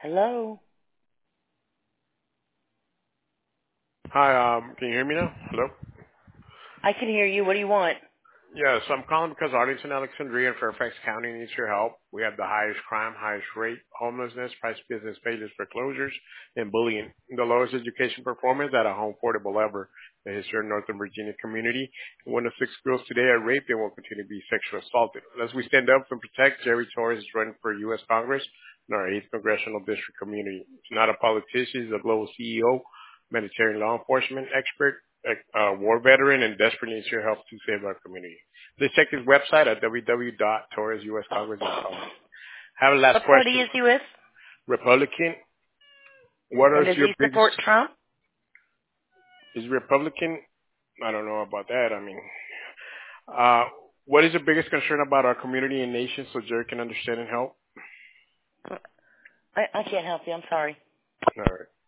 Hello? Hi, can you hear me now? Hello? I can hear you. What do you want? Yes, I'm calling because Arlington, Alexandria, and Fairfax County needs your help. We have the highest crime, highest rate, homelessness, price business failures, foreclosures, and bullying. The lowest education performance at a home affordable ever. The history of Northern Virginia community. One of 6 girls today are raped and will continue to be sexually assaulted. As we stand up and protect, Jerry Torres is running for U.S. Congress in our 8th Congressional District community. He's not a politician, he's a global CEO, humanitarian law enforcement expert, war veteran, and desperate needs your help to save our community. Please check his website at www.torresuscongress.com. Have a last What party question. is he with? Republican, what And is does your he biggest, support Trump? is Republican? I don't know about that. I mean, what is your biggest concern about our community and nation so Jerry can understand and help? I can't help you. I'm sorry. All right.